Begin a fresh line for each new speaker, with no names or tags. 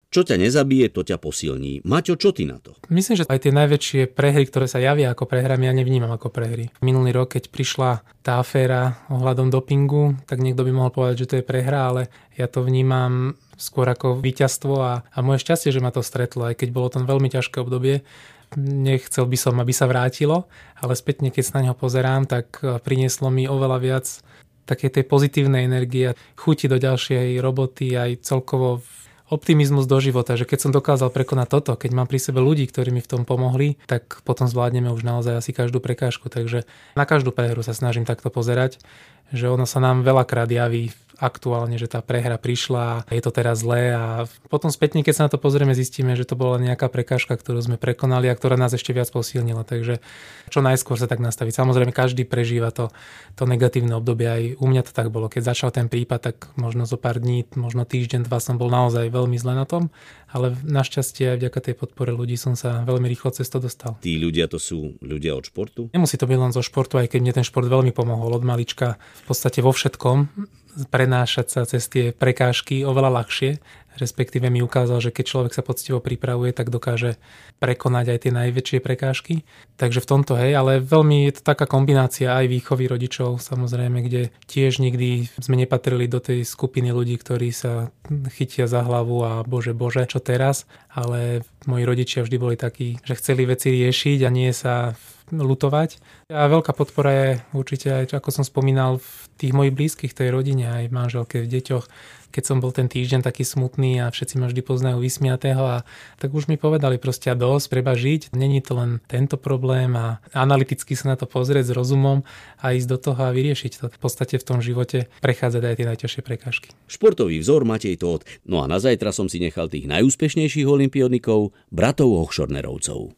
Čo ťa nezabije, to ťa posilní. Maťo, čo ty na to?
Myslím, že aj tie najväčšie prehry, ktoré sa javia ako prehry, ja nevnímam ako prehry. Minulý rok, keď prišla tá aféra ohľadom dopingu, tak niekto by mohol povedať, že to je prehra, ale ja to vnímam skôr ako víťazstvo a moje šťastie, že ma to stretlo, aj keď bolo to veľmi ťažké obdobie. Nechcel by som, aby sa vrátilo, ale spätne, keď sa na neho pozerám, tak prinieslo mi oveľa viac také tej pozitívnej energie, chuti do ďalšej roboty, aj celkovo optimizmus do života, že keď som dokázal prekonať toto, keď mám pri sebe ľudí, ktorí mi v tom pomohli, tak potom zvládneme už naozaj asi každú prekážku. Takže na každú prehru sa snažím takto pozerať, že ono sa nám veľakrát javí aktuálne, že tá prehra prišla, je to teraz zlé a potom spätne, keď sa na to pozrieme, zistíme, že to bola nejaká prekážka, ktorú sme prekonali a ktorá nás ešte viac posilnila. Takže čo najskôr sa tak nastaviť. Samozrejme, každý prežíva to negatívne obdobie. Aj u mňa to tak bolo. Keď začal ten prípad, tak možno zo pár dní, možno týždeň, dva som bol naozaj veľmi zle na tom, ale našťastie aj vďaka tej podpore ľudí som sa veľmi rýchlo cez to dostal.
Tí ľudia to sú ľudia od športu?
Nemusí to byť len zo športu, aj keď mne ten šport veľmi pomohol od malička v podstate vo všetkom prenášať sa cez tie prekážky oveľa ľahšie. Respektíve mi ukázal, že keď človek sa poctivo pripravuje, tak dokáže prekonať aj tie najväčšie prekážky. Takže v tomto, ale veľmi je to taká kombinácia aj výchovy rodičov, samozrejme, kde tiež nikdy sme nepatrili do tej skupiny ľudí, ktorí sa chytia za hlavu a bože, čo teraz. Ale moji rodičia vždy boli takí, že chceli veci riešiť a nie sa lutovať. A veľká podpora je určite aj, ako som spomínal, v tých mojich blízkych, tej rodine, aj v manželke, v deťoch. Keď som bol ten týždeň taký smutný a všetci ma vždy poznajú vysmiatého a tak už mi povedali proste dosť, treba žiť. Není to len tento problém a analyticky sa na to pozrieť s rozumom a ísť do toho a vyriešiť to. V podstate v tom živote prechádzať aj tie najťažšie prekážky.
Športový vzor Matej Tóth. No a na zajtra som si nechal tých najúspešnejších olympionikov, bratov Hochschornerovcov.